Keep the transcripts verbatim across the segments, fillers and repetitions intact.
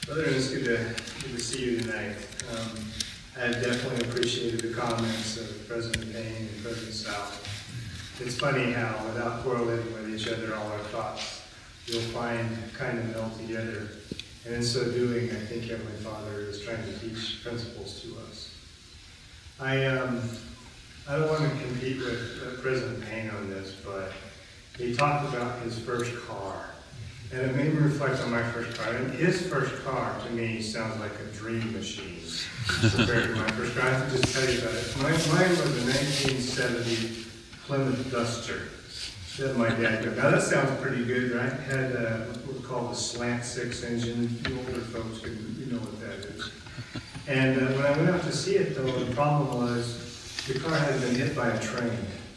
Brethren, it's good to, good to see you tonight. Um, I definitely appreciated the comments of President Payne and President South. It's funny how, without correlating with each other, all our thoughts, you'll find kind of meld together. And in so doing, I think Heavenly Father is trying to teach principles to us. I um, I don't want to compete with uh, President Payne on this, but he talked about his first car. And it made me reflect on my first car. And his first car, to me, sounds like a dream machine compared to my first car. I have to just tell you about it. Mine, mine was a nineteen seventy Plymouth Duster that my dad got. Now that sounds pretty good, right? It had uh, what we call the slant six engine. You older folks, can, you know what that is. And uh, when I went out to see it, though, the problem was the car had been hit by a train.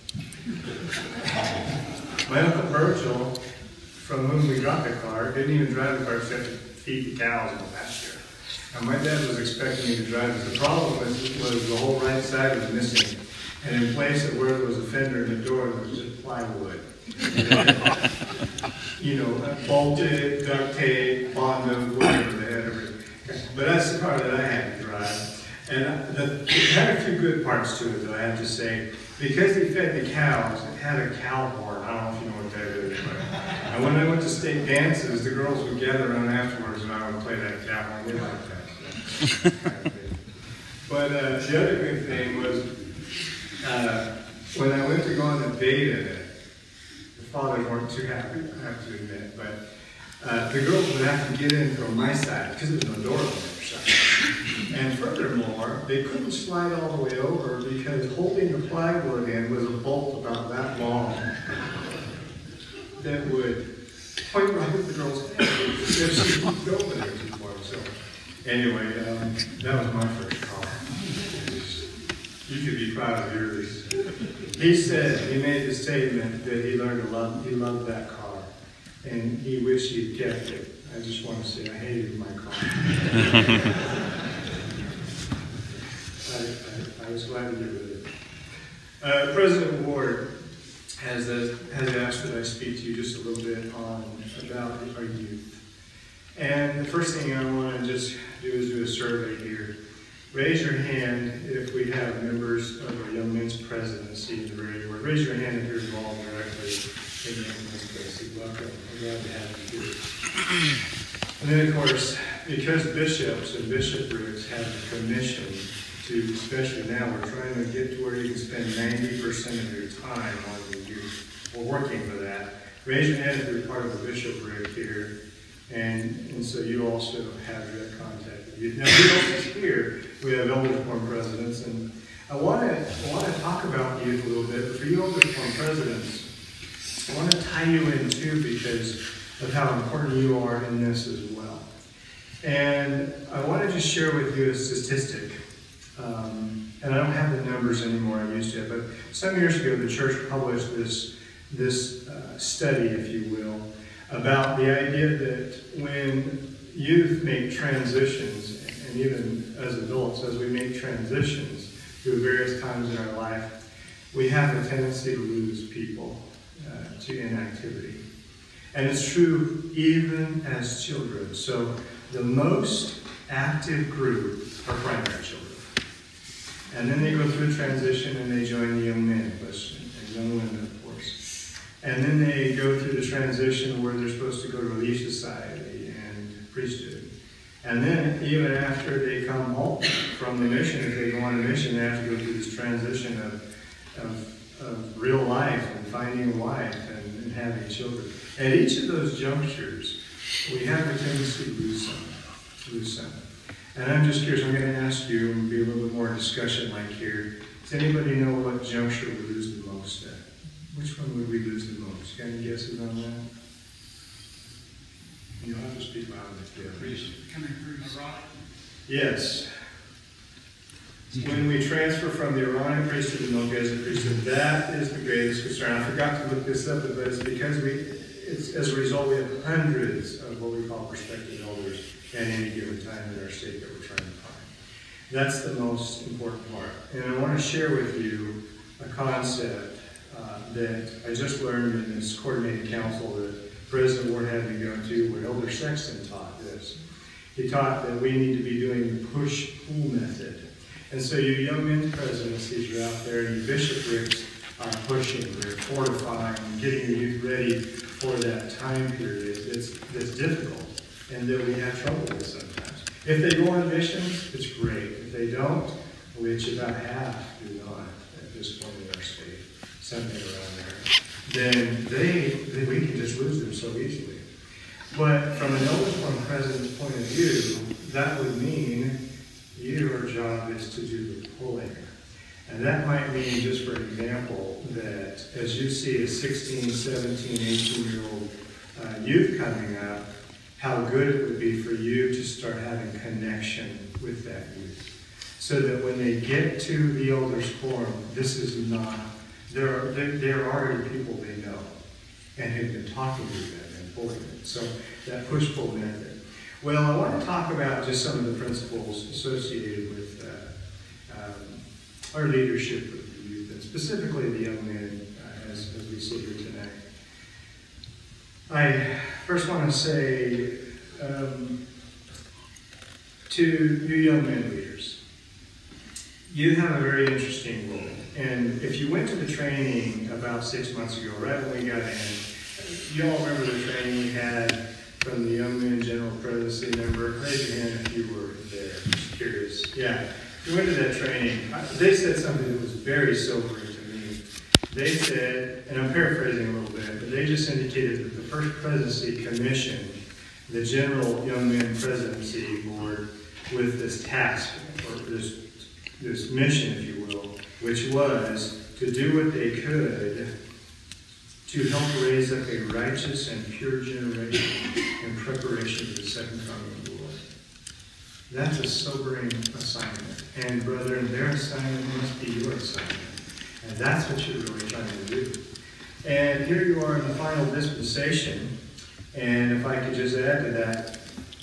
My Uncle Virgil, from whom we got the car, didn't even drive the car except to feed the cows in the pasture. And my dad was expecting me to drive it. The problem was, was the whole right side was missing. And in place of where there was a fender in the door, there was just plywood. You know, bolted, duct tape, Bondo, whatever they had everything. But that's the car that I had to drive. And the, it had a few good parts to it, though, I have to say. Because he fed the cows, it had a cow horn. I don't know if you know what that is. But, and when I went to state dances, the girls would gather around afterwards and I would play that cow horn. They liked that. So, kind of thing. But uh, the other good thing was, uh, when I went to go on a date in it, the fathers weren't too happy, I have to admit, but uh, the girls would have to get in from my side because there was no door on the other side. And furthermore, they couldn't slide all the way over because holding the plywood in was a bolt about that long that would point right at the girl's head if she moved over there too far. So anyway, um, that was my first car. You should be proud of yours. He said, he made the statement that he learned to love, he loved that car. And he wished he'd kept it. I just want to say I hated my car. I, I, I was glad to get rid of it. Uh, President Ward has, uh, has asked that I speak to you just a little bit on about our youth. And the first thing I want to just do is do a survey here. Raise your hand if we have members of our Young Men's Presidency in the very word. Raise your hand if you're involved directly in Young Men's Presidency. Welcome. I'm glad to have you here. And then, of course, because bishops and bishoprics have the commission to, especially now, we're trying to get to where you can spend ninety percent of your time on the youth. We're working for that. Raise your hand if you're part of the bishopric here. And, and so you also have direct contact with youth. Now, we don't here. We have elder forum presidents, and I want to I want to talk about youth a little bit. But for you elder forum presidents, I want to tie you in too because of how important you are in this as well. And I want to just share with you a statistic. Um, and I don't have the numbers anymore. I used to, but some years ago, the church published this this uh, study, if you will, about the idea that when youth make transitions, and even as adults, as we make transitions through various times in our life, we have a tendency to lose people uh, to inactivity. And it's true even as children. So the most active group are primary children. And then they go through transition and they join the young men, and young women, of course. And then they go through the transition where they're supposed to go to Relief Society and priesthood. And then even after they come home from the mission, if they go on a mission, they have to go through this transition of, of, of real life and finding a wife and, and having children. At each of those junctures, we have a tendency to lose some, to lose some. And I'm just curious, I'm going to ask you, and be a little bit more discussion-like here. Does anybody know what juncture we lose the most at? Which one would we lose the most? Got any guesses on that? You'll have to speak loudly. Yeah. Coming through Aaronic? Yes. When we transfer from the Aaronic priesthood to the Melchizedek priesthood, that is the greatest concern. I forgot to look this up, but it's because we, it's, as a result, we have hundreds of what we call prospective elders at any given time in our state that we're trying to find. That's the most important part. And I want to share with you a concept uh, that I just learned in this coordinated council that President Ward had me go to, where Elder Sexton taught this. He taught that we need to be doing the push-pull method. And so you young men's presidencies are out there, and you bishoprics are pushing, they're fortifying, getting your youth ready for that time period. It's, it's difficult, and that we have trouble with sometimes. If they go on missions, it's great. If they don't, which about half do not at this point in our state, something around there, then they, then we can just lose them so easily. But from an elders quorum president's point of view, that would mean your job is to do the pulling. And that might mean, just for example, that as you see a sixteen, seventeen, eighteen-year-old uh, youth coming up, how good it would be for you to start having connection with that youth. So that when they get to the elders quorum, this is not, they're, they're, they're already people they know and have been talking to them and pulling them. So that push-pull method. Well, I want to talk about just some of the principles associated with uh, um, our leadership with the youth, and specifically the young men uh, as, as we sit here tonight. I first want to say um, to you young men leaders, you have a very interesting role. And if you went to the training about six months ago, right when we got in, you all remember the training we had from the Young Men General Presidency member? Raise your hand if you were there. Just curious. Yeah. If you went to that training, they said something that was very sobering to me. They said, and I'm paraphrasing a little bit, but they just indicated that the first presidency commissioned the General Young Men Presidency Board with this task, or this, this mission, if you will, which was to do what they could to help raise up a righteous and pure generation in preparation for the second coming of the Lord. That's a sobering assignment. And brethren, their assignment must be your assignment. And that's what you're really trying to do. And here you are in the final dispensation. And if I could just add to that,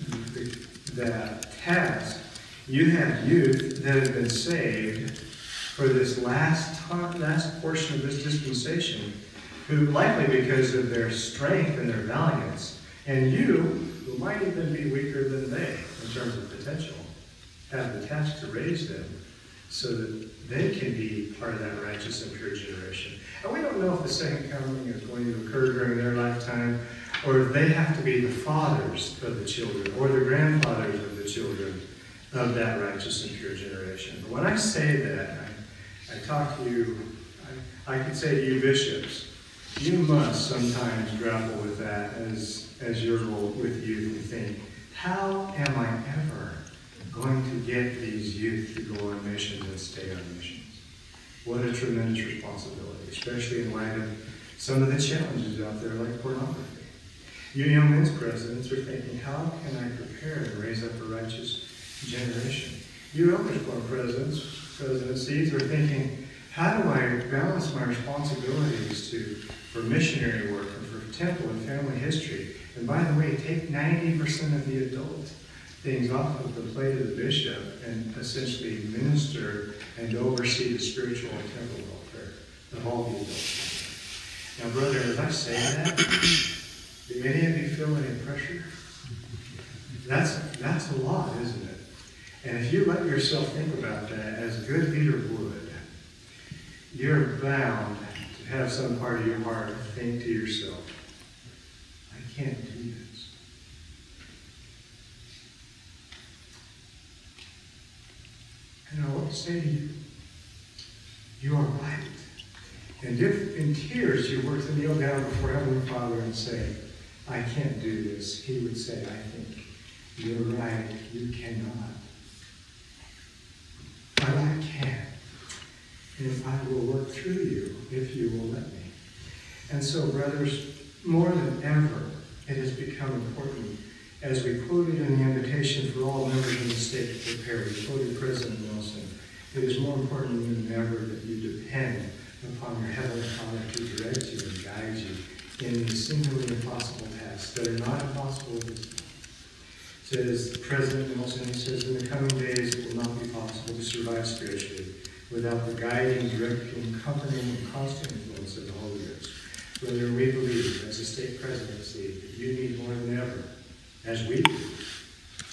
that task, you have youth that have been saved for this last time, last portion of this dispensation, who likely because of their strength and their valiance, and you, who might even be weaker than they in terms of potential, have the task to raise them so that they can be part of that righteous and pure generation. And we don't know if the second coming is going to occur during their lifetime, or if they have to be the fathers of the children, or the grandfathers of the children of that righteous and pure generation. But when I say that, I, I talk to you, I, I could say to you bishops, you must sometimes grapple with that as, as your role with youth and think, how am I ever going to get these youth to go on missions and stay on missions? What a tremendous responsibility, especially in light of some of the challenges out there like pornography. You young men's presidents are thinking, how can I prepare and raise up a righteous generation? You elders quorum presidents, presidencies are thinking, how do I balance my responsibilities to for missionary work and for temple and family history? And by the way, take ninety percent of the adult things off of the plate of the bishop and essentially minister and oversee the spiritual and temple welfare of all the adults. Now, brother, as I say that, do any of you feel any pressure? That's, that's a lot, isn't it? And if you let yourself think about that as a good leader would, you're bound to have some part of your heart think to yourself, I can't do this. And I want to say to you, you are right. And if in tears you were to kneel down before Heavenly Father and say, I can't do this, He would say, I think you're right, you cannot. But I can. And I will work through you if you will let me. And so, brothers, more than ever, it has become important, as we quoted in the invitation for all members in the state to prepare, we quoted President Nelson, it is more important than ever that you depend upon your Heavenly Father to direct you and guide you in these seemingly impossible tasks that are not impossible at this time. Says President Nelson, he says, in the coming days it will not be possible to survive spiritually without the guiding, directing, accompanying, and constant influence of the Holy Ghost. Brother, we believe as a state presidency that you need more than ever, as we do,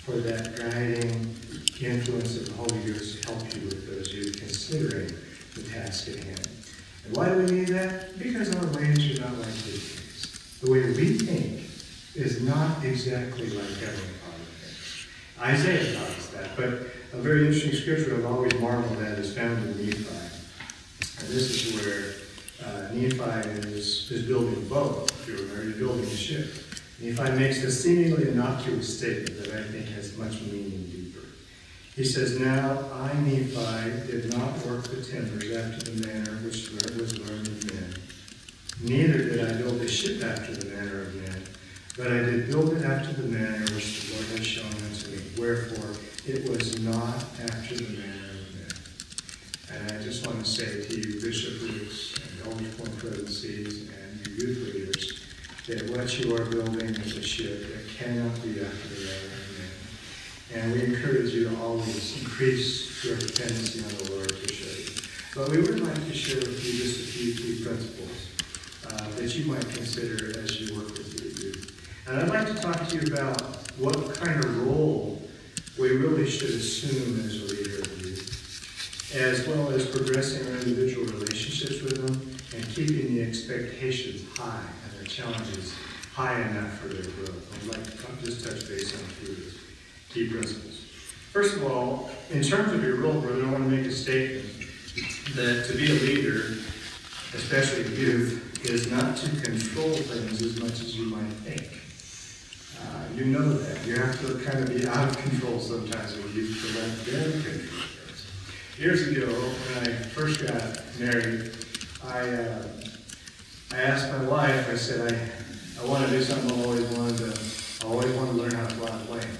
for that guiding influence of the Holy Ghost to help you with those you're considering the task at hand. And why do we need that? Because our ways are not like his ways. The way we think is not exactly like Heavenly Father thinks. Isaiah taught us that, but a very interesting scripture I've always marveled at is found in Nephi. And this is where uh, Nephi is, is building a boat, if you remember, he's building a ship. Nephi makes a seemingly innocuous statement that I think has much meaning deeper. He says, "Now I, Nephi, did not work the timbers after the manner which was learned of men. Neither did I build a ship after the manner of men, but I did build it after the manner which the Lord has shown unto me. Wherefore, it was not after the manner of men." And I just want to say to you, bishoprics and Elders Point presidencies and you youth leaders, that what you are building is a ship that cannot be after the manner of men. And we encourage you to always increase your dependency on the Lord to show you. But we would like to share with you just a few key principles uh, that you might consider as you work with your youth. And I'd like to talk to you about what kind of role we really should assume as a leader of youth, as well as progressing our individual relationships with them and keeping the expectations high and the challenges high enough for their growth. I'd like to talk, just touch base on a few of these key principles. First of all, in terms of your role, brother, I want to make a statement that to be a leader, especially youth, is not to control things as much as you might think. Uh, you know that. You have to kind of be out of control sometimes with youth to let them control things. Years ago, when I first got married, I uh, I asked my wife, I said, I, I want to do something I always wanted to, I always wanted to learn how to fly a plane.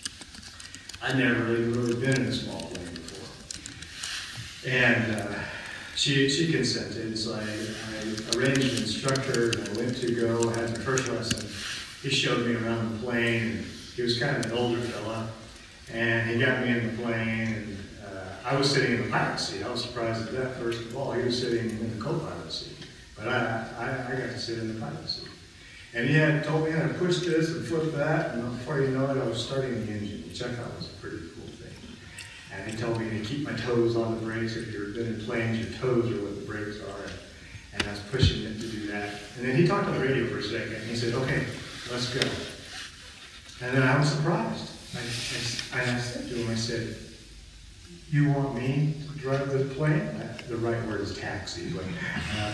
I'd never really, really been in a small plane before. And uh, she she consented, so I, I arranged an instructor, and I went to go, had my first lesson. He showed me around the plane, and he was kind of an older fella, and he got me in the plane, and uh, I was sitting in the pilot seat. I was surprised at that, first of all. He was sitting in the co-pilot seat, but I, I, I got to sit in the pilot seat. And he had told me how to push this and flip that, and before you know it, I was starting the engine, which I thought was a pretty cool thing. And he told me to keep my toes on the brakes. If you've been in planes, your toes are what the brakes are. And I was pushing it to do that. And then he talked on the radio for a second, and he said, "Okay, let's go." And then I was surprised. I, I, I said to him, I said, "You want me to drive the plane?" The right word is taxi, but um,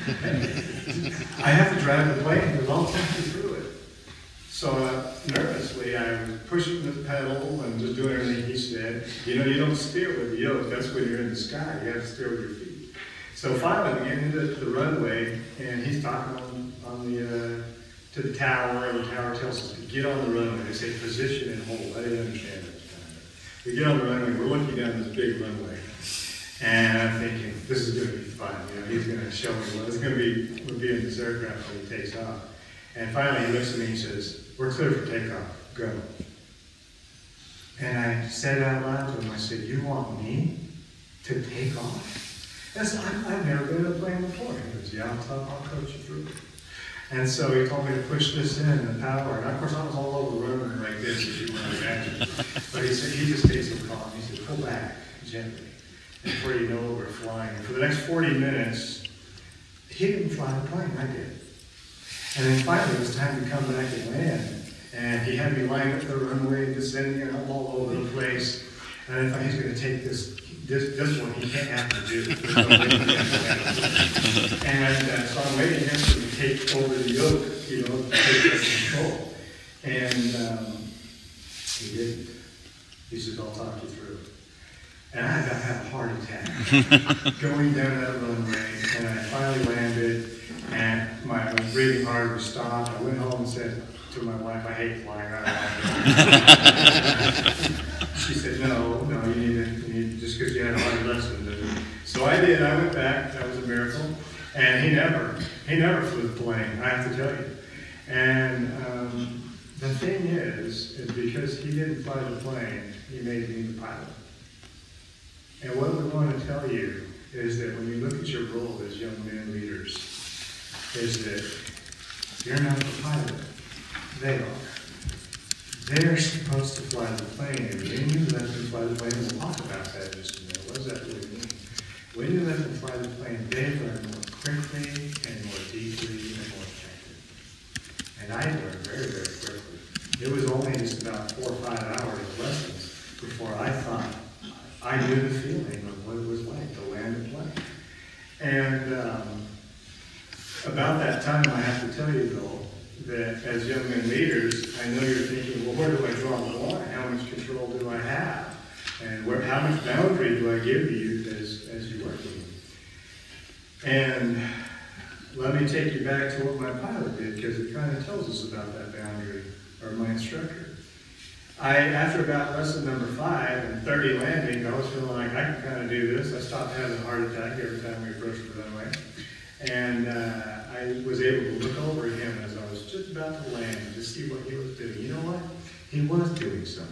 I have to drive the plane because I'll take you through it. So uh, nervously, I was pushing the pedal and just doing everything he said. You know, you don't steer with the yoke. That's when you're in the sky. You have to steer with your feet. So finally, we get into the runway, and he's talking on, on the uh, to the tower, and the tower tells us to get on the runway. They say position and hold. I didn't understand that. We get on the runway. We're looking down this big runway. And I'm thinking, this is going to be fun. You know, he's going to show me what it's going to be. We'll be in this aircraft when he takes off. And finally, he looks at me and says, "We're clear for takeoff. Go." And I said out loud to him, I said, "You want me to take off?" I said, I've, I've never been in a plane before. He goes, "Yeah, I'll, I'll coach you through it." And so he told me to push this in, the power. And of course, I was all over the room like this, as you might imagine. But he said, he just stayed so calm. He said, "Pull back gently." And before you know it, we're flying. And for the next forty minutes, he didn't fly the plane, I did. And then finally, it was time to come back and land. And he had me line up the runway, descending, and I'm all over the place. And I thought, he's going to take this, this, this one, he can't have to do. And uh, so I'm waiting for him to take over the yoke, you know, to take control. And um, he didn't. He says, "I'll talk you through it." And I about had a heart attack going down that runway, and I finally landed, and my, I was breathing hard, we stopped. I went home and said to my wife, "I hate flying. I don't like it." She said, no, no, you need to, you need, just because you had a hard lesson to do. So I did, I went back, that was a miracle. And he never, he never flew the plane, I have to tell you. And um, the thing is, is because he didn't fly the plane, he made me the pilot. And what we want to tell you is that when you look at your role as young men leaders, is that you're not the pilot, they are. they're supposed to fly the plane, and when you let them fly the plane, and we'll talk about that in just a minute, what does that really mean? When you let them fly the plane, they learn more quickly and more deeply and more effectively. And I learned very, very quickly. It was only just about four or five hours of lessons before I thought I knew the feeling of what it was like to land a plane. And um, about that time, I have to tell you, though, that as young men leaders, I know you're thinking, well, where do I draw the line? How much control do I have? And where, how much boundary do I give you as, as you work with me? And let me take you back to what my pilot did, because it kind of tells us about that boundary, or my instructor. I, after about lesson number five and thirty landings, I was feeling like I can kind of do this. I stopped having a heart attack every time we approached the runway. And uh, I was able to look over at him as I was just about to land to see what he was doing. You know what? He was doing something.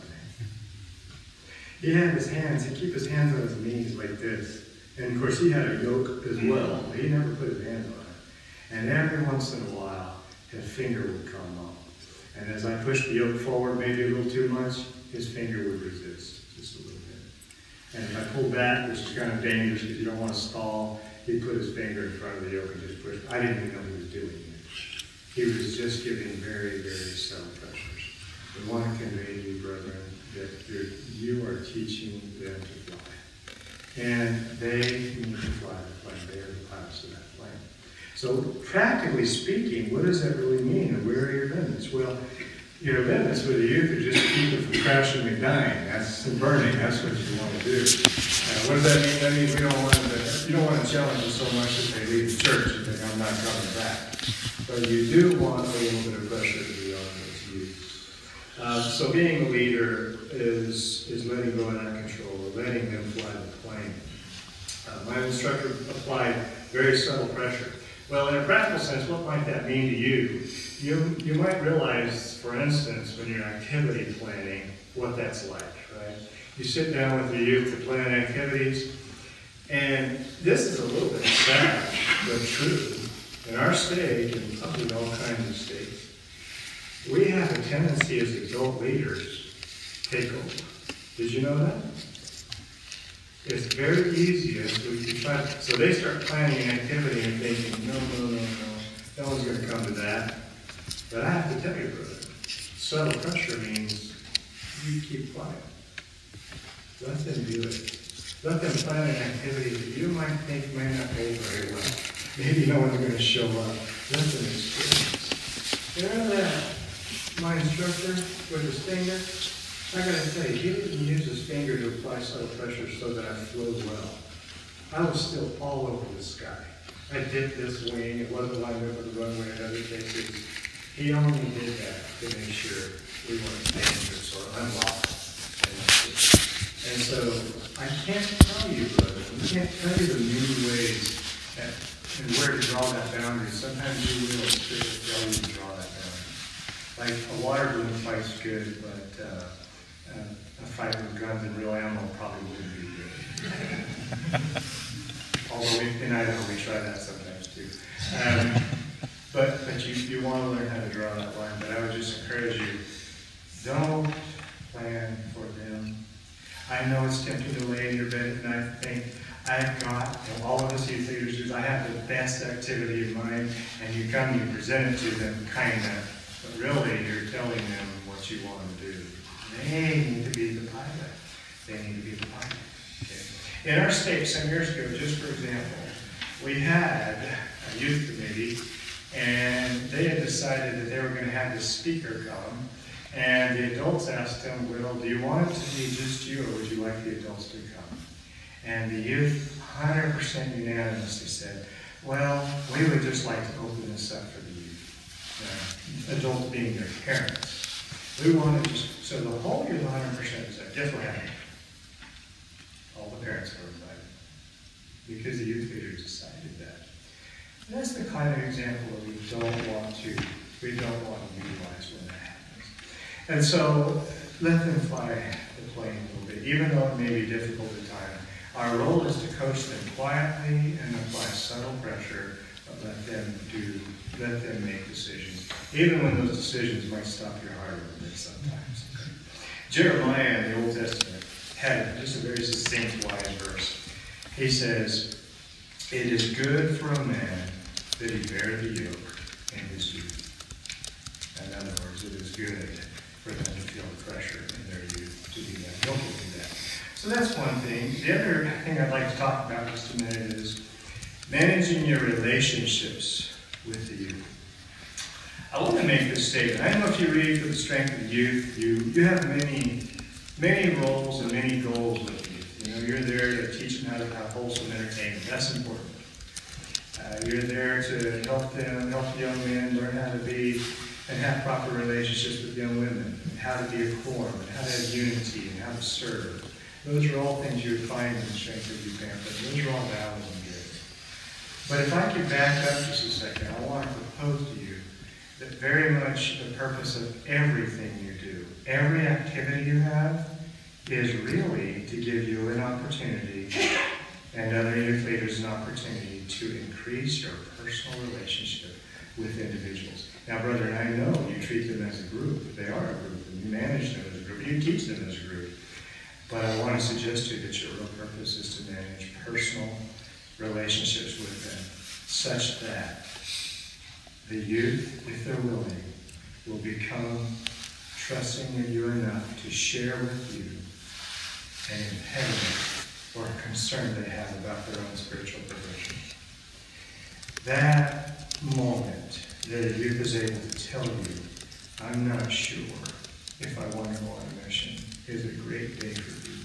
He had his hands, he'd keep his hands on his knees like this. And of course he had a yoke as well. He never put his hands on it. And every once in a while, his finger would come up. And as I pushed the yoke forward, maybe a little too much, his finger would resist just a little bit. And if I pulled back, which is kind of dangerous because you don't want to stall, he'd put his finger in front of the yoke and just push. I didn't even know he was doing it. He was just giving very, very subtle pressures. We want to convey to you, brethren, that you're, you are teaching them to fly. And they need to fly the plane. They are the pilots of that plane. So practically speaking, what does that really mean? And where are your limits? Well, your limits with the youth are just to keep them from crashing and dying. That's and burning. That's what you want to do. Uh, what does that mean? That means we don't want to, you don't want to challenge them so much that they leave the church and think, I'm not coming back. But you do want a little bit of pressure to be on those youth. Uh, so being a leader is, is letting go of that control, or letting them fly the plane. Uh, my instructor applied very subtle pressure. Well, in a practical sense, what might that mean to you? You, you might realize, for instance, when you're activity planning, what that's like, right? You sit down with the youth to plan activities, and this is a little bit sad, but true. In our state, and probably in all kinds of states, we have a tendency as adult leaders to take over. Did you know that? It's very easy as we try to, so they start planning an activity and thinking, no, no, no, no, no one's going to come to that. But I have to tell you, brother, subtle pressure means you keep quiet. Let them do it. Let them plan an activity that you might think may not go very well. Maybe no one's going to show up. Let them experience. You know that my instructor with his finger? I gotta say, he didn't use his finger to apply subtle pressure so that I flew well. I was still all over the sky. I dipped this wing, it wasn't lined up with the runway in other cases. He only did that to make sure we weren't dangerous or unlawful. And so, I can't tell you, brother, I can't tell you the many ways that, and where to draw that boundary. Sometimes you will, Spirit will tell you to draw that boundary. Like, a water balloon fight's good, but uh, Uh, a fight with guns and real ammo probably wouldn't be good. Although we, in Idaho we try that sometimes too. Um, but but you, you want to learn how to draw that line. But I would just encourage you, don't plan for them. I know it's tempting to lay in your bed at night and think, I've got, and all of us youth leaders do, I have the best activity in mind, and you come and you present it to them kind of, but really you're telling them what you want to do. They need to be the pilot. They need to be the pilot. Okay. In our state, some years ago, just for example, we had a youth committee, and they had decided that they were going to have the speaker come, and the adults asked them, well, do you want it to be just you, or would you like the adults to come? And the youth, one hundred percent unanimously said, well, we would just like to open this up for the youth, uh, adults being their parents. We want to just, so the whole year, one hundred percent said, guess what happened? All the parents were invited. Because the youth leaders decided that. And that's the kind of example that we don't want to, we don't want to utilize when that happens. And so, let them fly the plane a little bit, even though it may be difficult at times. Our role is to coach them quietly and apply subtle pressure, but let them do, let them make decisions. Even when those decisions might stop your heart a little bit sometimes. Jeremiah in the Old Testament had just a very succinct, wise verse. He says, "It is good for a man that he bear the yoke in his youth." In other words, it is good for them to feel the pressure in their youth to do that. Don't do that. So that's one thing. The other thing I'd like to talk about just a minute is managing your relationships with the youth. I want to make this statement. I don't know if you read For the Strength of the Youth, you, you have many, many roles and many goals with youth. You know, you're there to teach them how to have wholesome entertainment. That's important. Uh, you're there to help them, help young men learn how to be and have proper relationships with young women, and how to be a quorum, and how to have unity, and how to serve. Those are all things you would find in the Strength of Youth pamphlet. Those are all valid and good. But if I could back up just a second, I want to propose to you that very much the purpose of everything you do, every activity you have, is really to give you an opportunity and other youth leaders an opportunity to increase your personal relationship with individuals. Now, brethren, I know you treat them as a group. They are a group, and you manage them as a group. You teach them as a group. But I want to suggest to you that your real purpose is to manage personal relationships with them, such that the youth, if they're willing, will become trusting in you enough to share with you an impediment or a concern they have about their own spiritual progression. That moment that a youth is able to tell you, "I'm not sure if I want to go on a mission," is a great day for you.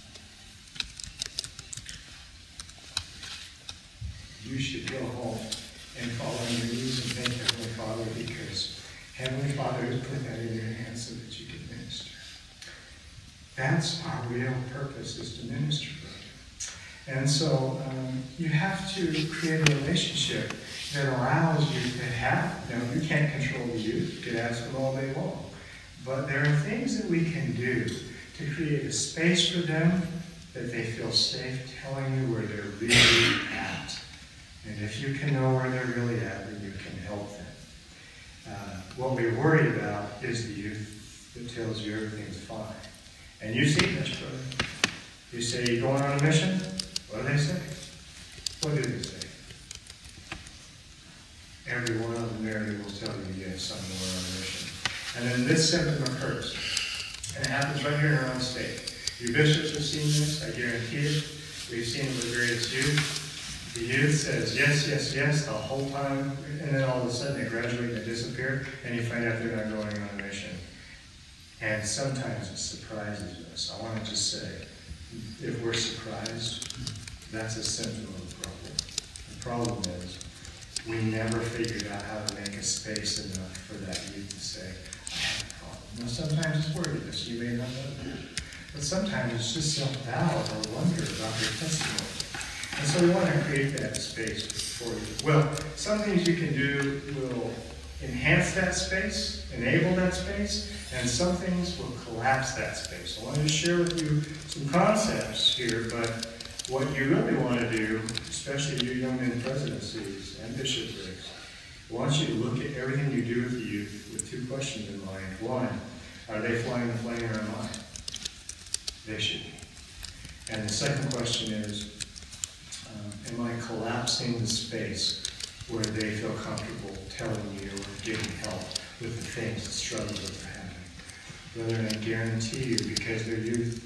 You should go home and fall on your knees and thank Heavenly Father, because Heavenly Father has put that in your hands so that you can minister. That's our real purpose, is to minister, brother. And so um, you have to create a relationship that allows you to have, you know, you can't control the youth, you can ask them all day long. But there are things that we can do to create a space for them that they feel safe telling you where they're really at. And if you can know where they're really at, then you can help them. Uh, what we're worried about is the youth that tells you everything's fine. And you see this, brother. You say, "You going on a mission?" What do they say? What do they say? Every one of them there will tell you, "Yes, I'm going on a mission." And then this symptom occurs. And it happens right here in our own state. You bishops have seen this, I guarantee it. We've seen it with various youth. The youth says yes, yes, yes the whole time, and then all of a sudden they graduate and they disappear, and you find out they're not going on a mission. And sometimes it surprises us. I want to just say, if we're surprised, that's a symptom of the problem. The problem is, we never figured out how to make a space enough for that youth to say, "I have a problem." Now, sometimes it's worthiness. You may not know that. But sometimes it's just self-doubt or wonder about their testimony. And so we want to create that space for you. Well, some things you can do will enhance that space, enable that space, and some things will collapse that space. I wanted to share with you some concepts here, but what you really want to do, especially you young men presidencies and bishoprics, I want you to look at everything you do with the youth with two questions in mind. One, are they flying the plane or am I? They should be. And the second question is, um, am I collapsing the space where they feel comfortable telling you or getting help with the things, the struggles that they're having? Brother, I guarantee you, because they're youth,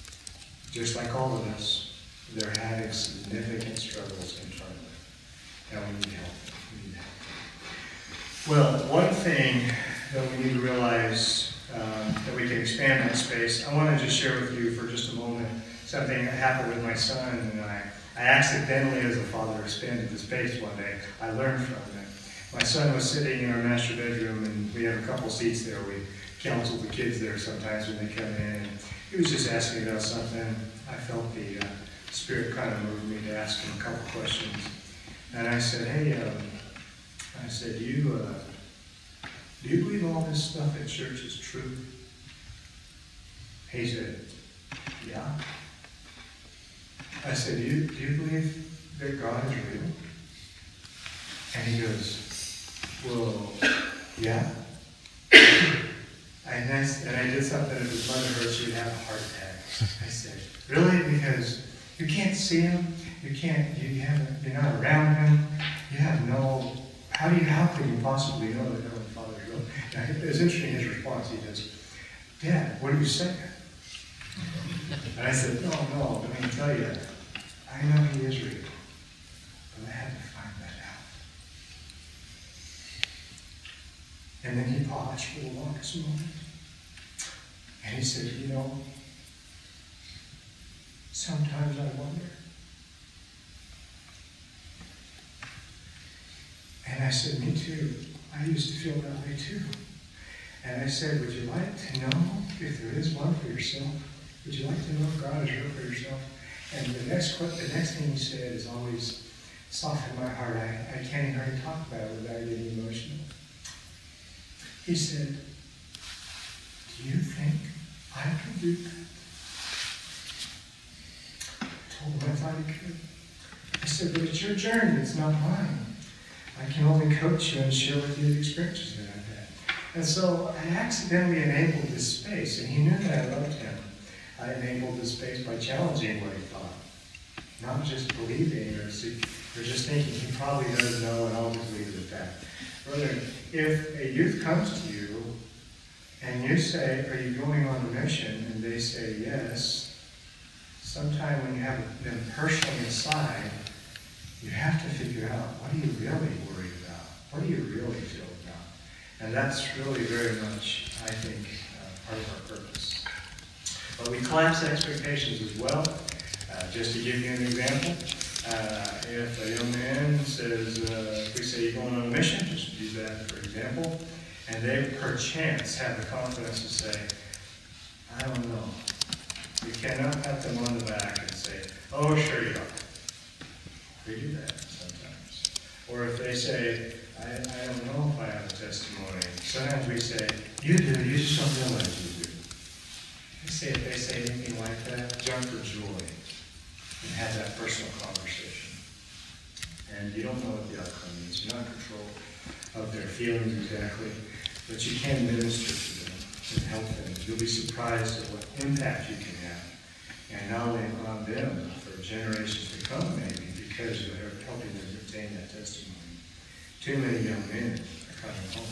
just like all of us, they're having significant struggles internally. And we need help. We need help. Well, one thing that we need to realize um, that we can expand that space, I want to just share with you for just a moment something that happened with my son and I. I accidentally, as a father, expanded the space one day. I learned from it. My son was sitting in our master bedroom, and we have a couple seats there. We counsel the kids there sometimes when they come in. And he was just asking about something. I felt the uh, Spirit kind of moved me to ask him a couple questions. And I said, "Hey, um, I said, you, uh, do you believe all this stuff at church is true?" He said, "Yeah." I said, do you, do you believe that God is real? And he goes, "Well, yeah." And I, and I just did something, if his mother heard, she would have a heart attack. I said, really? Because you can't see him, you can't, you haven't, you're not around him, you have no, how do you, how can you possibly know that Heavenly Father is real? Now, it's interesting, his response, he says, Dad, what are you saying? And I said, no, no, let me tell you, I know he is real, but I had to find that out. And then he paused for the longest moment. And he said, you know, sometimes I wonder. And I said, me too. I used to feel that way too. And I said, would you like to know if there is one for yourself? Would you like to know if God is real for yourself? And the next the next thing he said has always softened my heart. I, I can't even hardly talk about it without getting emotional. He said, do you think I can do that? I told him I thought he could. I said, but it's your journey, it's not mine. I can only coach you and share with you the experiences that I've had. And so I accidentally enabled this space, and he knew that I loved him. I enabled this space by challenging what he thought. Not just believing or, see, or just thinking, he probably doesn't know, and I'll just leave it at that. Brother, if a youth comes to you, and you say, are you going on a mission? And they say yes. Sometime when you have them personally aside, you have to figure out, what are you really worried about? What do you really feel about? And that's really very much, I think, uh, part of our purpose. But we collapse expectations as well. Uh, just to give you an example, uh, if a young man says, uh, if we say you're going on a mission, just use that for example, and they perchance have the confidence to say, I don't know. We cannot pat them on the back and say, oh, sure you are. We do that sometimes. Or if they say, I, I don't know if I have a testimony. Sometimes we say, you do, you just don't realize you do. They say, if they say anything like that, jump for joy and have that personal conversation. And you don't know what the outcome is. You're not in control of their feelings exactly, but you can minister to them and help them. You'll be surprised at what impact you can have. And not only on them, for generations to come maybe, because you're helping them retain that testimony. Too many young men are coming home.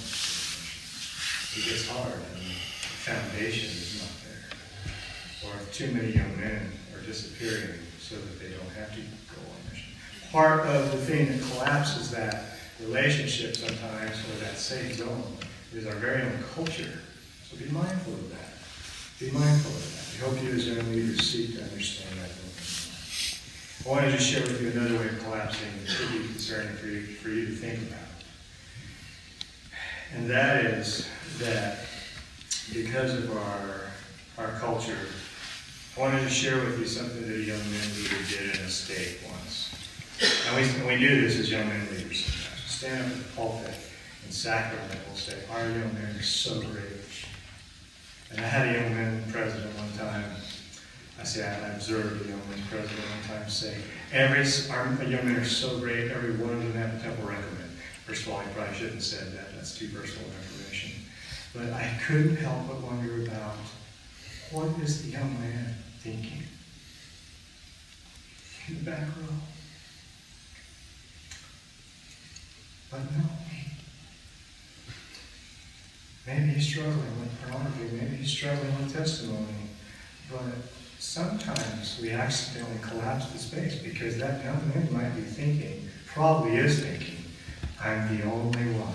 It gets hard and the foundation is not there. Or too many young men are disappearing so that they don't have to go on mission. Part of the thing that collapses that relationship sometimes, or that safe zone, is our very own culture. So be mindful of that. Be mindful of that. I hope you as young leaders seek to understand that. I want to just share with you another way of collapsing that could be concerning for you, for you to think about. And that is that because of our, our culture, I wanted to share with you something that a young man leader did in a state once. And we, and we do this as young men leaders sometimes. Stand up at the pulpit in Sacramento and we'll say, our young men are so great. And I had a young man president one time. I say I observed a young man president one time say, every, our young men are so great, every one of them have a temple recommend. First of all, I probably shouldn't have said that. That's too personal information. But I couldn't help but wonder about what is the young man thinking in the back row. But no. Maybe he's struggling with pornography. Maybe he's struggling with testimony. But sometimes we accidentally collapse the space because that young man might be thinking, probably is thinking, I'm the only one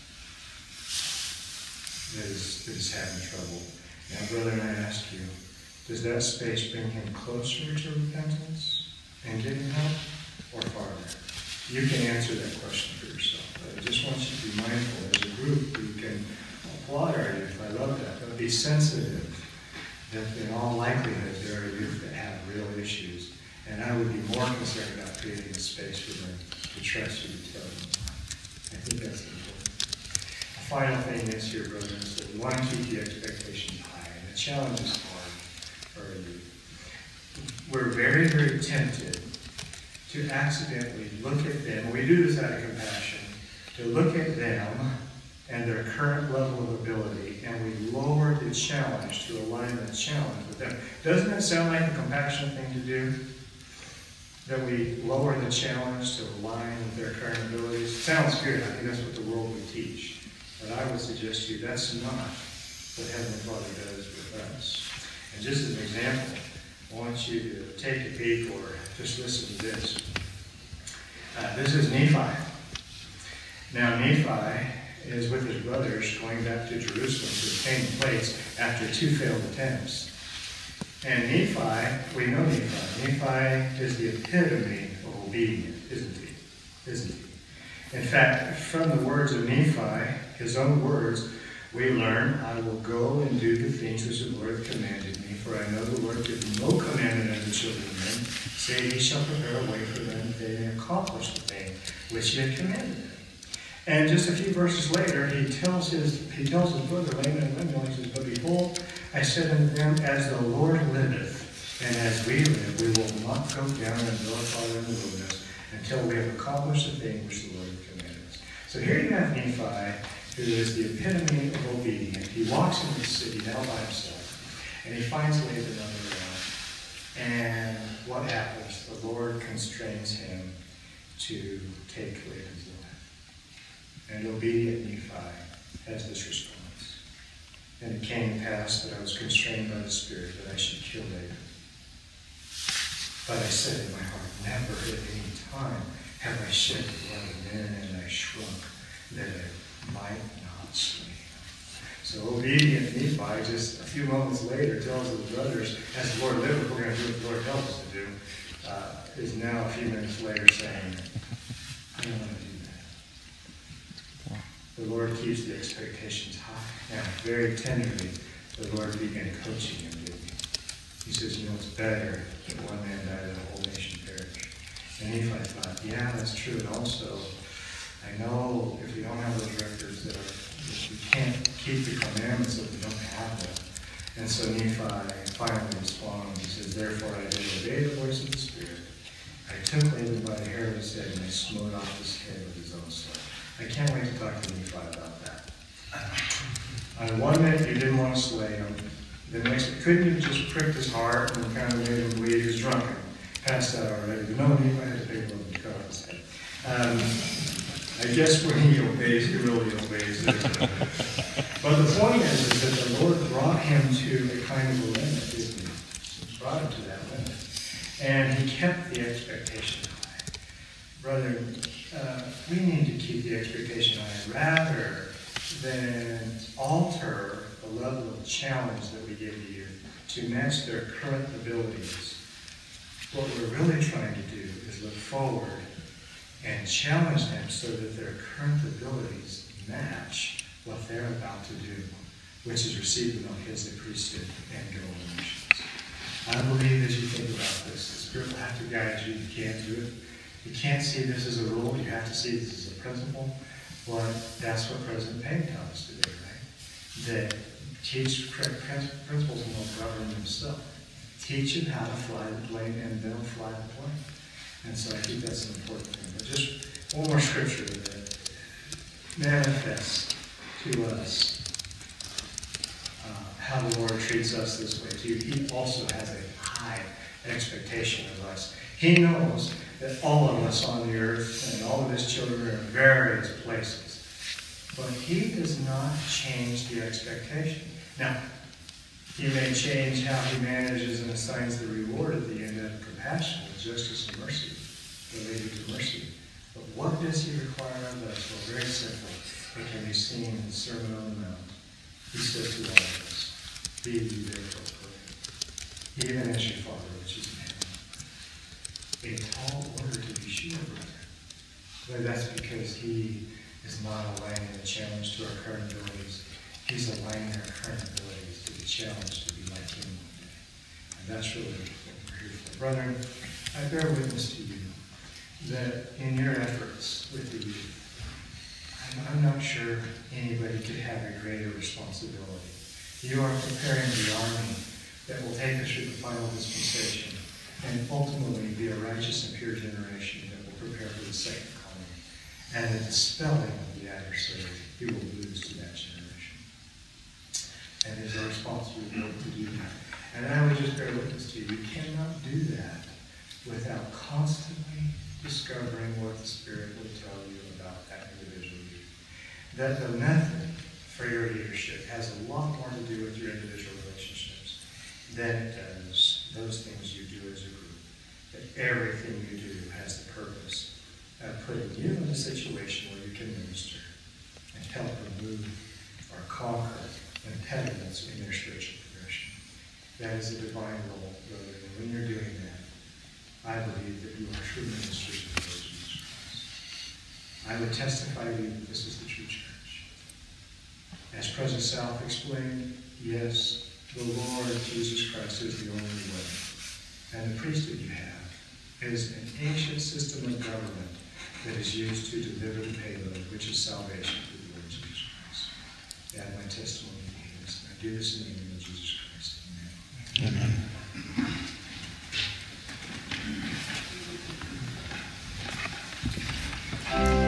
that is, that is having trouble. Now, brother, I ask you, does that space bring him closer to repentance and getting help, or farther? You can answer that question for yourself. But I just want you to be mindful. As a group, we can applaud our youth. I love that. But be sensitive that in all likelihood there are youth that have real issues. And I would be more concerned about creating a space for them to trust you to tell them. I think that's important. The final thing is here, brothers, is that we want to keep the expectations high. And the challenge is hard for our youth. We're very, very tempted to accidentally look at them. We do this out of compassion. To look at them and their current level of ability, and we lower the challenge to align the challenge with them. Doesn't that sound like a compassionate thing to do? That we lower the challenge to align with their current abilities? Sounds good. I think that's what the world would teach. But I would suggest to you that's not what Heavenly Father does with us. And just as an example, I want you to take a peek or just listen to this. Uh, this is Nephi. Now Nephi is with his brothers going back to Jerusalem to obtain the plates after two failed attempts. And Nephi, we know Nephi. Nephi is the epitome of obedience, isn't he? Isn't he? In fact, from the words of Nephi, his own words, we learn, I will go and do the things which the Lord commanded me, for I know the Lord gives no commandment unto the children of men, say he shall prepare a way for them that they may accomplish the thing which he had commanded them. And just a few verses later, he tells his he tells his brother Laman and Lemuel, he says, but behold, I said unto them, as the Lord liveth, and as we live, we will not go down and build a fire in the wilderness until we have accomplished the thing which the Lord commanded us. So here you have Nephi, who is the epitome of obedience. He walks into the city now by himself, and he finds Laban underground. And what happens? The Lord constrains him to take Laban's life. And obedient Nephi has this response. And it came to pass that I was constrained by the Spirit that I should kill Laban. But I said in my heart, never at any time have I shed blood of men, and I shrunk that I might not slay him. So obedient Nephi, just a few moments later, tells his brothers, as the Lord liveth, we're going to do what the Lord tells us to do, uh, is now a few minutes later saying, I don't want to do that. The Lord keeps the expectations high. Now, very tenderly, the Lord began coaching him, didn't he? He says, you know, it's better that one man die than a whole nation perish. And Nephi thought, yeah, that's true. And also, I know if we don't have those records that are, that we can't keep the commandments that we don't have them. And so Nephi finally responds. He says, therefore I did obey the voice of the Spirit. I took Laban by the hair of his head, and I smote off his head with his own sword. I can't wait to talk to Nephi about that. On one minute, you didn't want to slay him. The next, couldn't you just pricked his heart and kind of made him believe he was drunk and passed out already? But no, Nephi had to take one and cut off his head. Um, I guess when he obeys, he really obeys. But the point is, is that the Lord brought him to a kind of a limit, didn't he? He brought him to that limit. And he kept the expectation high. Brother, uh, we need to keep the expectation high rather than alter the level of challenge that we give to you to match their current abilities. What we're really trying to do is look forward and challenge them so that their current abilities match what they're about to do, which is receive the Melchizedek priesthood and go on missions. I believe as you think about this, the Spirit will have to guide you. You can't do it. You can't see this as a rule. You have to see this as a principle. Well, that's what President Payne taught us today, right? That teach principles and will govern themselves. Teach them how to fly the plane, and they'll fly the plane. And so I think that's an important thing. But just one more scripture that manifests to us uh, how the Lord treats us this way too. He also has a high expectation of us. He knows that all of us on the earth and all of his children are in various places. But he does not change the expectation. Now, he may change how he manages and assigns the reward at the end out of compassion, with justice and mercy, related to mercy. But what does he require of us? Well, very simple. It can be seen in the Sermon on the Mount. He says to all of us, be ye therefore perfect, even as your Father which is in heaven. A tall order to be sure, brother. But that's because he is not aligning the challenge to our current abilities. He's aligning our current abilities to the challenge to be like him one day. And that's really what we're here for. Brethren, I bear witness to you that in your efforts with the youth, I'm, I'm not sure anybody could have a greater responsibility. You are preparing the army that will take us through the final dispensation and ultimately be a righteous and pure generation that will prepare for the second coming and the dispelling of the adversary he will lose to that generation. And it is our responsibility to do that. And I would just bear witness to you, you cannot do that without constantly discovering what the Spirit will tell you about that individual youth. That the method for your leadership has a lot more to do with your individual relationships than it does those things you do as a group. That everything you do has the purpose of putting you in a situation where you can minister and help remove or conquer impediments in their spiritual progression. That is a divine role, brother. And when you're doing that, I believe that you are true ministers of the Lord Jesus Christ. I would testify to you that this is the true church. As President South explained, yes, the Lord Jesus Christ is the only way. And the priesthood you have is an ancient system of government that is used to deliver the payload, which is salvation through the Lord Jesus Christ. Add my testimony to this. I do this in the name of Jesus Christ. Amen. Amen.